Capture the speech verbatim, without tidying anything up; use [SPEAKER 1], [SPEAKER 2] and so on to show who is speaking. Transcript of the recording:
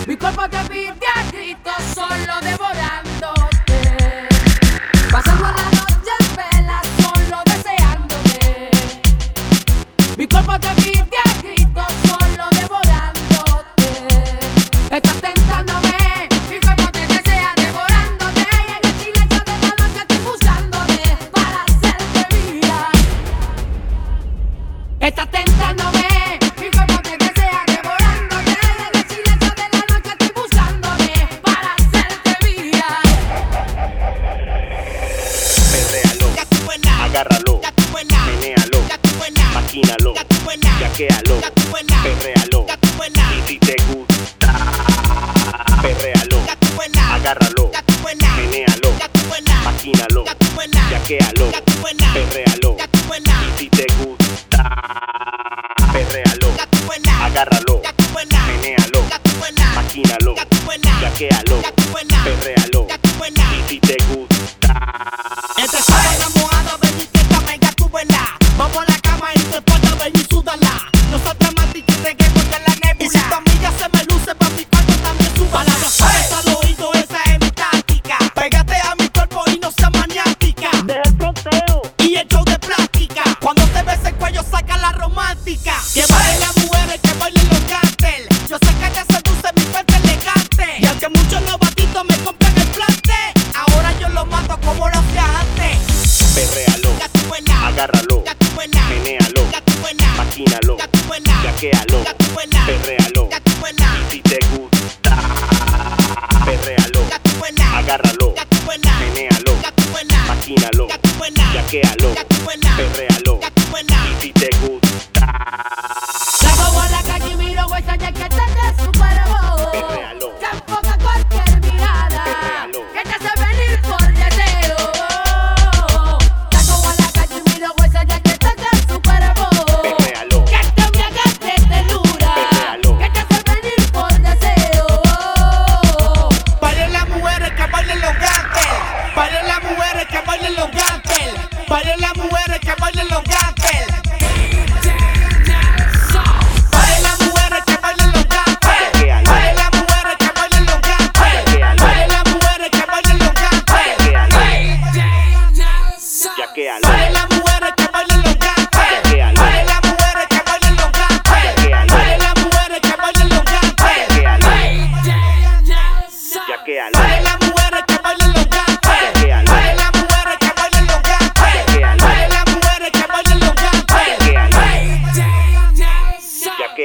[SPEAKER 1] Mi cuerpo te pide a gritos, solo devorándote. Pasando la noche en vela, solo deseándote. Mi cuerpo te pide a gritos, solo devorándote. Estás tentándome, mi cuerpo te desea devorándote. Y en el silencio de la noche estoy buscándote para hacerte mía. Estás tentándome, mi cuerpo te desea devorándote. Y en el silencio de la noche estoy buscándote para hacerte mía.
[SPEAKER 2] Perréalo, agárralo, menéalo, maquínalo, yaquéalo, perréalo. Y si te gusta, perréalo, agárralo, menéalo, maquínalo, yaquéalo, perréalo. Y si te gusta, perréalo, agárralo, menéalo, maquínalo, yaquéalo, perréalo. Y si te gusta,
[SPEAKER 3] Entre sábado enamorado, baby, que esta mega tu vela. Vamos a la cama y te pongo, baby, súdala. No seas dramática y reguemos de la nébula. Y si tu amiga se me luce, pa' mi cuarto también súbala. Palabras sueltas al oído, esa es mi táctica. Pégate a mi cuerpo y no seas maniática. Deja el fronteo y el show de práctica. Cuando te ves el cuello, saca la romántica. Que bailen las mujeres, que bailen los gánster. Yo sé que te seduce mi cuerpo elegante. Y aunque muchos novatitos me compren el plante, ahora yo lo mato como lo hacía antes.
[SPEAKER 2] perréalo, agárralo, menéalo, maquínalo, yaquéalo, perréalo. Y si te gusta, perréalo, agárralo, menéalo, maquínalo, yaquéalo, perréalo. Y si te gusta,
[SPEAKER 1] Salgo a la calle y miro esa chaqueta de Super Bowl.
[SPEAKER 2] perréalo,
[SPEAKER 1] Se enfoca cualquier mirada
[SPEAKER 2] Perréalo.
[SPEAKER 1] que te hace venir por deseo. Salgo a la calle y miro esa chaqueta de Super Bowl.
[SPEAKER 2] perréalo,
[SPEAKER 1] Que te embriagas de ternura,
[SPEAKER 2] Perréalo.
[SPEAKER 1] que te hace venir por deseo.
[SPEAKER 3] Bailen las mujeres, que bailen los gánster. Bailen las mujeres, que bailen los gánster. Bailen las mujeres, que bailen los gánster. Bailen las mujeres, que bailen los gánster. Bailen las mujeres, que bailen los gánster. Bailen las mujeres, que bailen los gánster.
[SPEAKER 2] yaquéalo,
[SPEAKER 3] Bailen las mujeres, que bailen los gánster.
[SPEAKER 2] Yaquéalo.
[SPEAKER 3] Bailen las mujeres, que bailen los gánster.
[SPEAKER 2] Yaquéalo.
[SPEAKER 3] Bailen las mujeres, que bailen los gánster.
[SPEAKER 2] yaquéalo, yaquéalo.
[SPEAKER 3] Bailen las mujeres, que bailen los